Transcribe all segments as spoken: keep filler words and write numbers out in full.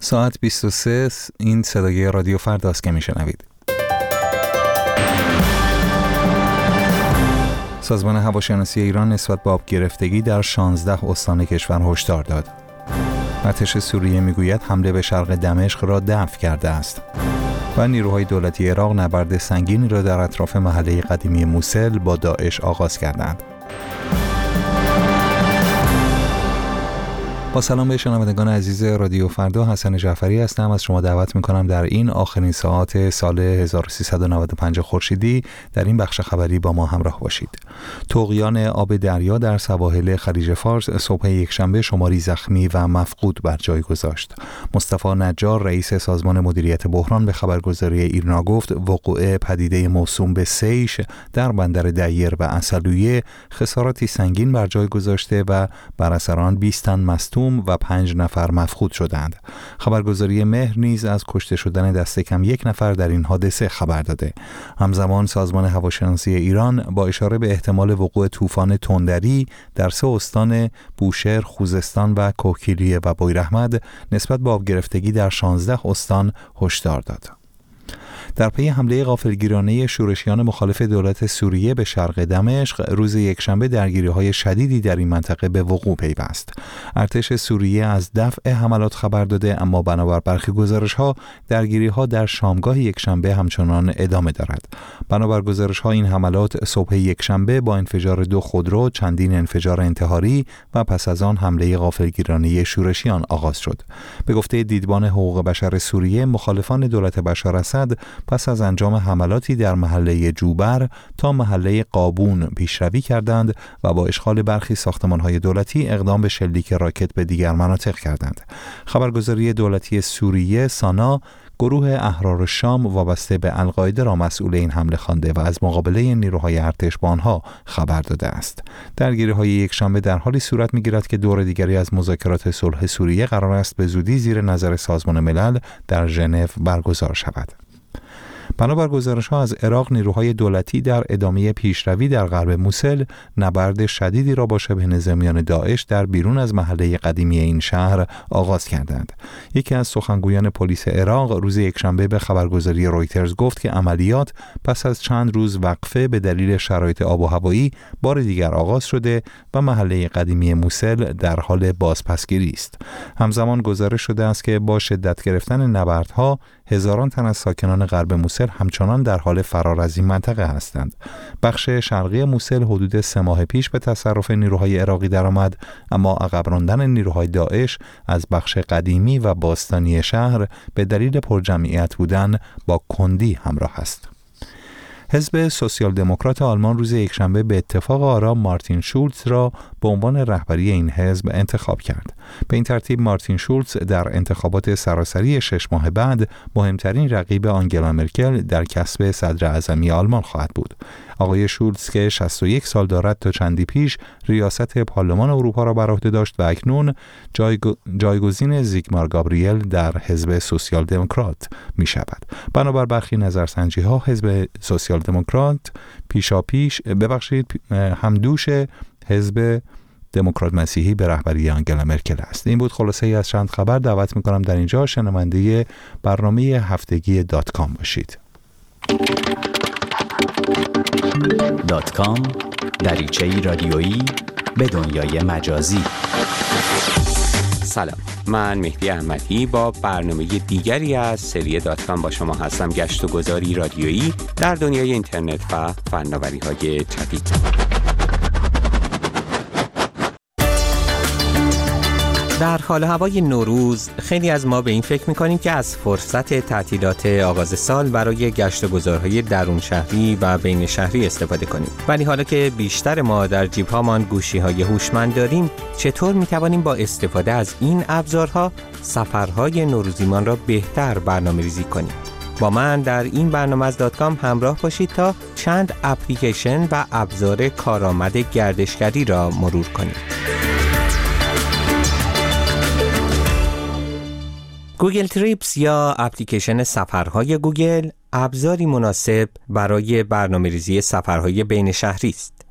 ساعت بیست و سه، این صدای رادیو فرداست که میشنوید. سازمان هواشناسی ایران نسبت به آب گرفتگی در شانزده استان کشور هشدار داد. ارتش سوریه میگوید حمله به شرق دمشق را دفع کرده است. و نیروهای دولتی عراق نبرد سنگینی را در اطراف محله قدیمی موسل با داعش آغاز کردند. با سلام به شنوندگان عزیز رادیو فردا، حسن جعفری هستم. از شما دعوت می‌کنم در این آخرین ساعات سال هزار و سیصد و نود و پنج خورشیدی در این بخش خبری با ما همراه باشید. طغیان آب دریا در سواحل خلیج فارس صبح یکشنبه شماری زخمی و مفقود بر جای گذاشت. مصطفی نجار رئیس سازمان مدیریت بحران به خبرگزاری ایرنا گفت وقوع پدیده موسوم به سیش در بندر دیر و عسلویه خساراتی سنگین بر جای گذاشته و بر اثر آن بیست تن مصدوم و پنج نفر مفقود شدند. خبرگزاری مهر نیز از کشته شدن دست کم یک نفر در این حادثه خبر داده. همزمان سازمان هواشناسی ایران با اشاره به احتمال وقوع طوفان تندری در سه استان بوشهر، خوزستان و کوهگیری و بویراحمد نسبت به آب گرفتگی در شانزده استان هشدار داد. در پی حمله غافلگیرانه شورشیان مخالف دولت سوریه به شرق دمشق روز یکشنبه درگیری‌های شدیدی در این منطقه به وقوع پیوست. ارتش سوریه از دفع حملات خبر داده، اما بنابر برخی گزارش‌ها درگیری‌ها در شامگاه یکشنبه همچنان ادامه دارد. بنابر گزارش‌ها این حملات صبح یکشنبه با انفجار دو خودرو، چندین انفجار انتحاری و پس از آن حمله غافلگیرانه شورشیان آغاز شد. به گفته دیدبان حقوق بشر سوریه، مخالفان دولت بشار اسد پس از انجام حملاتی در محله جوبر تا محله قابون پیشروی کردند و با اشغال برخی ساختمان‌های دولتی اقدام به شلیک راکت به دیگر مناطق کردند. خبرگزاری دولتی سوریه سانا گروه احرار شام وابسته به القاعده را مسئول این حمله خوانده و از مقابله نیروهای ارتش با آنها خبر داده است. درگیری‌های یکشنبه در حالی صورت می‌گیرد که دور دیگری از مذاکرات صلح سوریه قرار است به زودی زیر نظر سازمان ملل در ژنو برگزار شود. بنابر گزارش‌ها از عراق، نیروهای دولتی در ادامه پیشروی در غرب موسل نبرد شدیدی را با شبه نظامیان داعش در بیرون از محله قدیمی این شهر آغاز کردند. یکی از سخنگویان پلیس عراق روز یکشنبه به خبرگزاری رویترز گفت که عملیات پس از چند روز وقفه به دلیل شرایط آب و هوایی بار دیگر آغاز شده و محله قدیمی موسل در حال بازپسگیری است. همزمان گزارش شده است که با شدت گرفتن نبردها هزاران تن از ساکنان غرب موسل همچنان در حال فرار از این منطقه هستند. بخش شرقی موسل حدود سه ماه پیش به تصرف نیروهای عراقی درآمد، اما عقب راندن نیروهای داعش از بخش قدیمی و باستانی شهر به دلیل پرجمعیت بودن با کندی همراه است. حزب سوسیال دموکرات آلمان روز یکشنبه به اتفاق آرا مارتین شولز را به عنوان رهبری این حزب انتخاب کرد. به این ترتیب مارتین شولز در انتخابات سراسری شش ماه بعد مهمترین رقیب آنگلا مرکل در کسب صدر اعظمی آلمان خواهد بود. آقای شولز که شصت و یک سال دارد تا چندی پیش ریاست پارلمان اروپا را بر عهده داشت و اکنون جایگو... جایگزین زیگمار گابریل در حزب سوسیال دموکرات می شود. بنابر برخی نظرسنجی ها حزب سوسیال دموکرات پیشا پیش ببخشید همدوش حزب دموکرات مسیحی به رهبری آنگلا مرکل است. این بود خلاصه ای از چند خبر. دعوت می کنم در اینجا شنونده برنامه هفتگی دات کام باشید. دات کام دریچه‌ای رادیویی به دنیای مجازی. سلام، من مهدی احمدی با برنامه دیگری از سری دات کام با شما هستم. گشت و گذاری رادیویی در دنیای اینترنت و فناوری‌های جدید. در حال هوای نوروز خیلی از ما به این فکر می‌کنیم که از فرصت تعطیلات آغاز سال برای گشت و گذارهای درون شهری و بین شهری استفاده کنیم. ولی حالا که بیشتر ما در جیب‌هامان گوشی‌های هوشمند داریم، چطور می‌توانیم با استفاده از این ابزارها سفرهای نوروزیمان را بهتر برنامه‌ریزی کنیم؟ با من در این برنامه از دات کام همراه باشید تا چند اپلیکیشن و ابزار کارآمد گردشگری را مرور کنیم. گوگل تریپس یا اپلیکیشن سفرهای گوگل ابزاری مناسب برای برنامه‌ریزی سفرهای بین شهری است.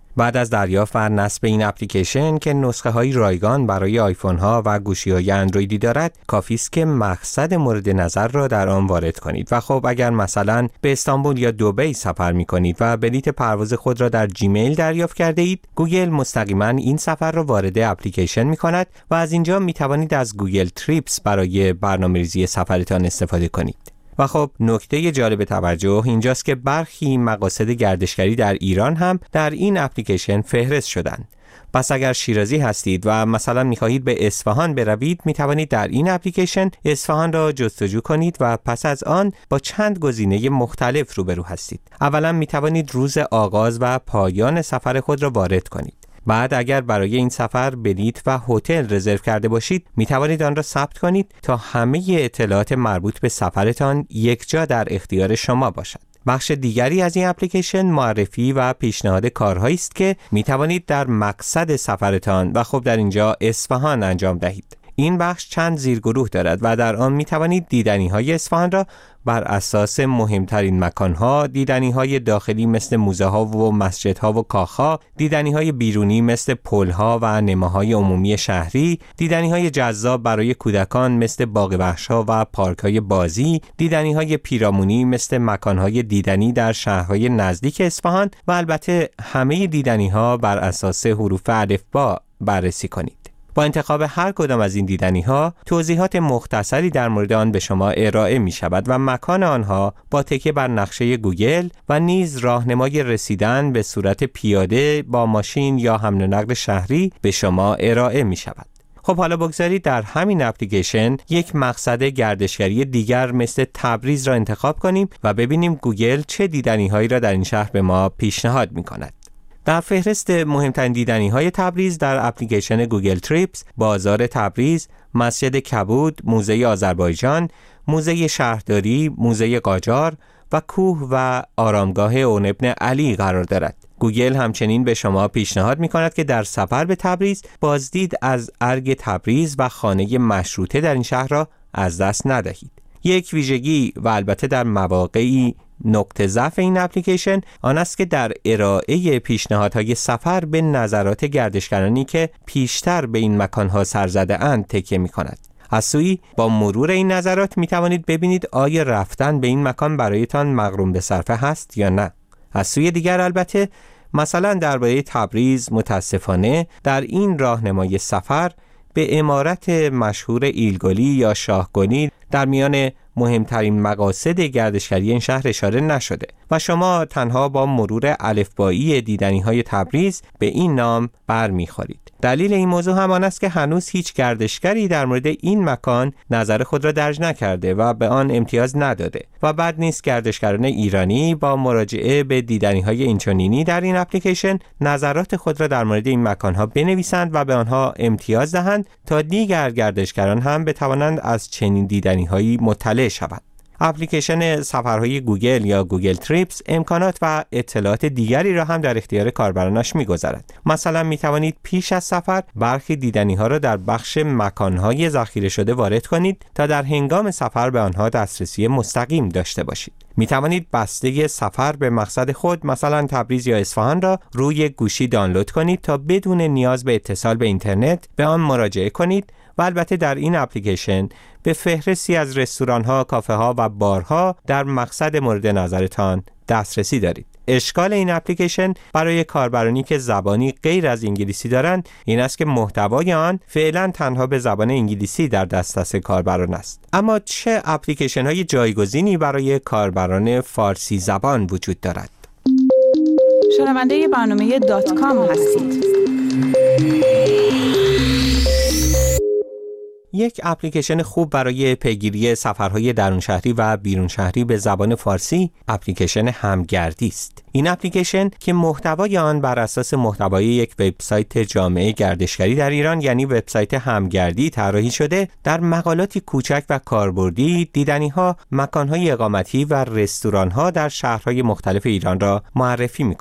بعد از دریافت و نصب این اپلیکیشن که نسخه های رایگان برای آیفون ها و گوشی های اندرویدی دارد، کافی است که مقصد مورد نظر را در آن وارد کنید. و خب اگر مثلا به استانبول یا دبی سفر می کنید و بلیط پرواز خود را در جیمیل دریافت کرده اید، گوگل مستقیما این سفر را وارد اپلیکیشن می کند و از اینجا می توانید از گوگل تریپس برای برنامه‌ریزی سفرتان استفاده کنید. و خب نکته جالب توجه اینجاست که برخی مقاصد گردشگری در ایران هم در این اپلیکیشن فهرست شدند. پس اگر شیرازی هستید و مثلا می‌خواهید به اصفهان بروید، می‌توانید در این اپلیکیشن اصفهان را جستجو کنید و پس از آن با چند گزینه مختلف روبرو هستید. اولا می‌توانید روز آغاز و پایان سفر خود را وارد کنید. بعد اگر برای این سفر بلیط و هتل رزرو کرده باشید، می توانید آن را ثبت کنید تا همه اطلاعات مربوط به سفرتان یکجا در اختیار شما باشد. بخش دیگری از این اپلیکیشن معرفی و پیشنهاد کارهایی است که می توانید در مقصد سفرتان و خب در اینجا اصفهان انجام دهید. این بخش چند زیرگروه دارد و در آن می توانید دیدنی‌های اصفهان را بر اساس مهمترین مکانها، دیدنی‌های داخلی مثل موزه‌ها و مسجدها و کاخ‌ها، دیدنی‌های بیرونی مثل پل‌ها و نماهای عمومی شهری، دیدنی‌های جذاب برای کودکان مثل باغ وحش‌ها و پارک‌های بازی، دیدنی‌های پیرامونی مثل مکان‌های دیدنی در شهرهای نزدیک اصفهان و البته همه دیدنی‌ها بر اساس حروف الفبا بررسی کنید. با انتخاب هر کدام از این دیدنی‌ها، توضیحات مختصری در مورد آن به شما ارائه می شود و مکان آنها با تکیه بر نقشه گوگل و نیز راهنمای رسیدن به صورت پیاده با ماشین یا حمل و نقل شهری به شما ارائه می شود. خب حالا بگذارید در همین اپلیکیشن یک مقصد گردشگری دیگر مثل تبریز را انتخاب کنیم و ببینیم گوگل چه دیدنی‌هایی را در این شهر به ما پیشنهاد می کند. در فهرست مهمترین دیدنی‌های تبریز در اپلیکیشن گوگل تریپس، بازار تبریز، مسجد کبود، موزه آذربایجان، موزه شهرداری، موزه قاجار و کوه و آرامگاه اون ابن علی قرار دارد. گوگل همچنین به شما پیشنهاد می‌کند که در سفر به تبریز بازدید از ارگ تبریز و خانه مشروطه در این شهر را از دست ندهید. یک ویژگی و البته در مواقعی نقطه ضعف این اپلیکیشن آن است که در ارائه پیشنهادهای سفر به نظرات گردشگرانی که پیشتر به این مکانها سر زده اند تکیه می کند. از سوی با مرور این نظرات می توانید ببینید آیا رفتن به این مکان برایتان مغروم به صرفه هست یا نه. از سوی دیگر البته مثلا درباره تبریز متاسفانه در این راهنمای سفر به عمارت مشهور ایلگلی یا شاهگلی در میان مهمترین مقاصد گردشگری این شهر اشاره نشده و شما تنها با مرور الفبایی دیدنی‌های تبریز به این نام برمیخورید. دلیل این موضوع همان است که هنوز هیچ گردشگری در مورد این مکان نظر خود را درج نکرده و به آن امتیاز نداده و بد نیست گردشگران ایرانی با مراجعه به دیدنی‌های اینچنینی در این اپلیکیشن نظرات خود را در مورد این مکان‌ها بنویسند و به آنها امتیاز دهند تا دیگر گردشگران هم بتوانند از چنین دیدنی‌هایی مطلع شوند. اپلیکیشن سفرهای گوگل یا گوگل تریپس امکانات و اطلاعات دیگری را هم در اختیار کاربرانش می‌گذارد. مثلا می‌توانید پیش از سفر برخی دیدنی‌ها را در بخش مکان‌های ذخیره شده وارد کنید تا در هنگام سفر به آنها دسترسی مستقیم داشته باشید. می‌توانید بسته سفر به مقصد خود مثلا تبریز یا اصفهان را روی گوشی دانلود کنید تا بدون نیاز به اتصال به اینترنت به آن مراجعه کنید و البته در این اپلیکیشن به فهرستی از رستوران‌ها، کافه‌ها و بارها در مقصد مورد نظرتان دسترسی دارید. اشکال این اپلیکیشن برای کاربرانی که زبانی غیر از انگلیسی دارند این است که محتوای آن فعلا تنها به زبان انگلیسی در دسترس کاربران است. اما چه اپلیکیشن‌های جایگزینی برای کاربران فارسی زبان وجود دارد؟ شنونده برنامه دات کام هستید. یک اپلیکیشن خوب برای پیگیری سفرهای درون شهری و بیرون شهری به زبان فارسی اپلیکیشن همگردی است. این اپلیکیشن که محتوای آن بر اساس محتوای یک وبسایت جامعه گردشگری در ایران یعنی وبسایت همگردی طراحی شده، در مقالاتی کوچک و کاربردی دیدنی‌ها، مکان‌های اقامتی و رستوران‌ها در شهرهای مختلف ایران را معرفی می‌کند.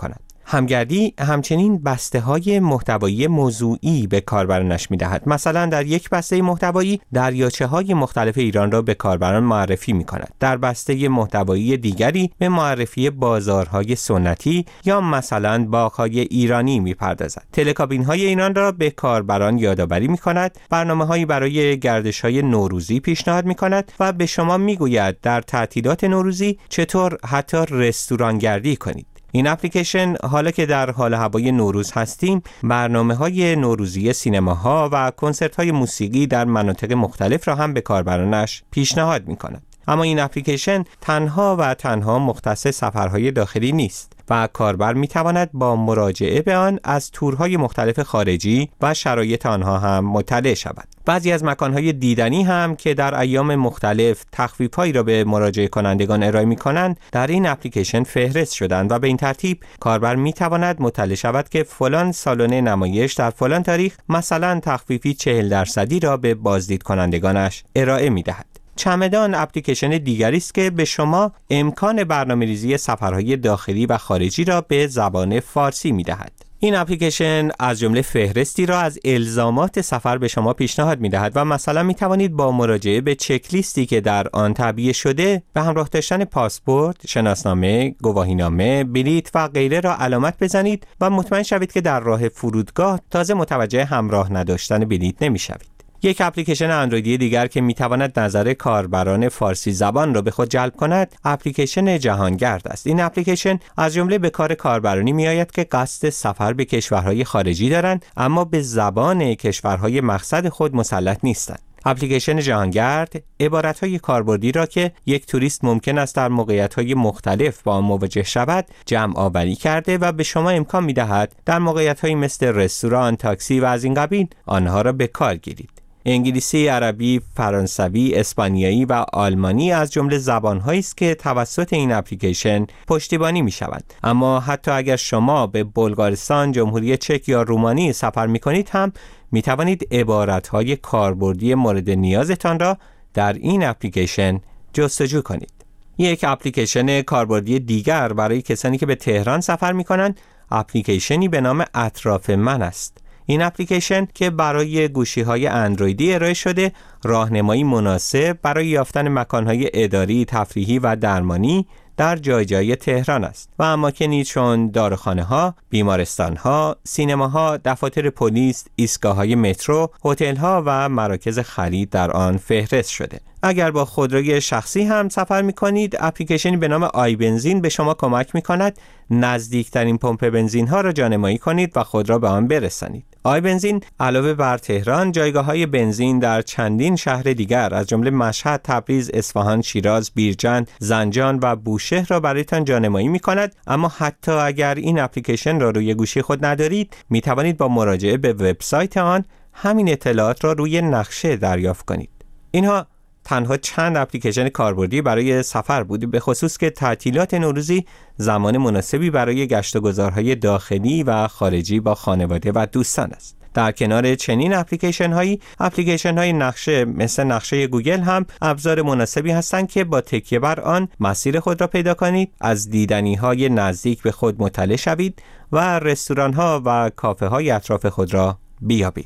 همگردی همچنین بسته‌های محتوایی موضوعی به کاربرانش می‌دهد. مثلا در یک بسته محتوایی دریاچه‌های مختلف ایران را به کاربران معرفی می‌کند. در بسته محتوایی دیگری به معرفی بازارهای سنتی یا مثلا باغ‌های ایرانی می‌پردازد. تلکابین‌های ایران را به کاربران یادآوری می‌کند، برنامه‌هایی برای گردش‌های نوروزی پیشنهاد می‌کند و به شما می‌گوید در تعطیلات نوروزی چطور حتی رستورانگردی کنید. این اپلیکیشن حالا که در حال هوای نوروز هستیم، برنامه‌های نوروزی سینماها و کنسرت‌های موسیقی در مناطق مختلف را هم به کاربرانش پیشنهاد می‌کند. اما این اپلیکیشن تنها و تنها مختص سفرهای داخلی نیست و کاربر می‌تواند با مراجعه به آن از تورهای مختلف خارجی و شرایط آنها هم مطلع شود. بعضی از مکانهای دیدنی هم که در ایام مختلف تخفیف‌هایی را به مراجعه کنندگان ارائه می‌کنند در این اپلیکیشن فهرست شدند و به این ترتیب کاربر می‌تواند مطلع شود که فلان سالن نمایش در فلان تاریخ مثلا تخفیفی چهل درصدی را به بازدید کنندگانش ارائه می‌دهد. چمدان اپلیکیشن دیگری است که به شما امکان برنامه‌ریزی سفرهای داخلی و خارجی را به زبان فارسی می‌دهد. این اپلیکیشن از جمله فهرستی را از الزامات سفر به شما پیشنهاد می‌دهد و مثلا می‌توانید با مراجعه به چک لیستی که در آن تعبیه شده به همراه داشتن پاسپورت، شناسنامه، گواهینامه، بلیط و غیره را علامت بزنید و مطمئن شوید که در راه فرودگاه تازه متوجه همراه نداشتن بلیط نمی‌شوید. یک اپلیکیشن اندرویدی دیگر که میتواند نظر کاربران فارسی زبان را به خود جلب کند، اپلیکیشن جهانگرد است. این اپلیکیشن از جمله به کار کاربرانی میآید که قصد سفر به کشورهای خارجی دارند اما به زبان کشورهای مقصد خود مسلط نیستند. اپلیکیشن جهانگرد عبارتهای کاربردی را که یک توریست ممکن است در موقعیت‌های مختلف با آن مواجه شود جمع آوری کرده و به شما امکان می‌دهد در موقعیت‌هایی مثل رستوران، تاکسی و از این قبیل آنها را به کار گیرید. انگلیسی، عربی، فرانسوی، اسپانیایی و آلمانی از جمله زبان‌هایی است که توسط این اپلیکیشن پشتیبانی می‌شوند. اما حتی اگر شما به بلغارستان، جمهوری چک یا رومانی سفر می‌کنید هم می‌توانید عبارت‌های کاربردی مورد نیازتان را در این اپلیکیشن جستجو کنید. یک اپلیکیشن کاربردی دیگر برای کسانی که به تهران سفر می‌کنند، اپلیکیشنی به نام اطراف من است. این اپلیکیشن که برای گوشی‌های اندرویدی ارائه شده، راهنمایی مناسب برای یافتن مکان‌های اداری، تفریحی و درمانی در جای جای تهران است و اماکنی چون داروخانه‌ها، بیمارستان‌ها، سینماها، دفاتر پلیس، ایستگاه‌های مترو، هتل‌ها و مراکز خرید در آن فهرست شده. اگر با خودروی شخصی هم سفر می‌کنید، اپلیکیشنی به نام آی بنزین به شما کمک می‌کند نزدیکترین پمپ بنزین‌ها را جانمایی کنید و خود را به آن برسانید. آی بنزین علاوه بر تهران جایگاه‌های بنزین در چندین شهر دیگر از جمله مشهد، تبریز، اصفهان، شیراز، بیرجند، زنجان و بوشهر را برایتان جانمایی می‌کند. اما حتی اگر این اپلیکیشن را روی گوشی خود ندارید، می‌توانید با مراجعه به وبسایت آن همین اطلاعات را روی نقشه دریافت کنید. اینها تنها چند اپلیکیشن کاربردی برای سفر بود، به خصوص که تعطیلات نوروزی زمان مناسبی برای گشت و گذارهای داخلی و خارجی با خانواده و دوستان است. در کنار چنین اپلیکیشن هایی، اپلیکیشن های نقشه مثل نقشه گوگل هم ابزار مناسبی هستند که با تکیه بر آن مسیر خود را پیدا کنید، از دیدنی های نزدیک به خود مطلع شوید و رستوران ها و کافه های اطراف خود را بیابید.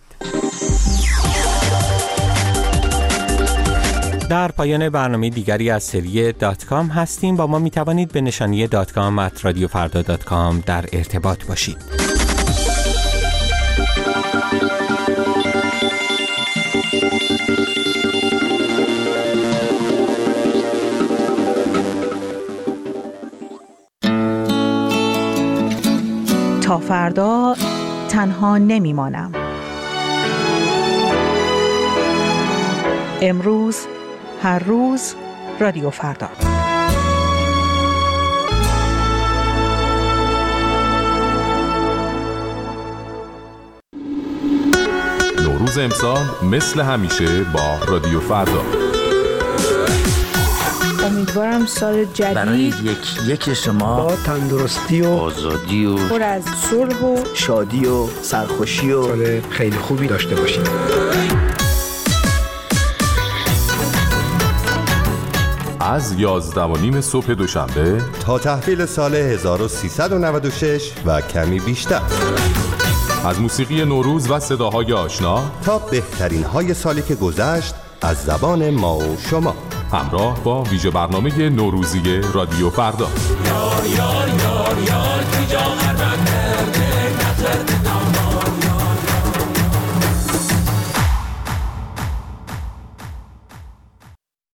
در پایان برنامه دیگری از سری دات کام هستیم. با ما می توانید به نشانی دات کام ات رادیو فردا دات کام در ارتباط باشید. تا فردا تنها نمیمانم. امروز، هر روز، رادیو فردا. نوروز امسال مثل همیشه با رادیو فردا. امیدوارم سال جدید برای یک یک شما با تندرستی و آزادی و پر از صلح و شادی و سرخوشی و سال خیلی خوبی داشته باشید. از یازده و نیم صبح دوشنبه تا تحویل سال هزار و سیصد و نود و شش و کمی بیشتر. از موسیقی نوروز و صداهای آشنا تا بهترین های سالی که گذشت از زبان ما و شما، همراه با ویژه برنامه نوروزی رادیو فردا. یار یار یار یار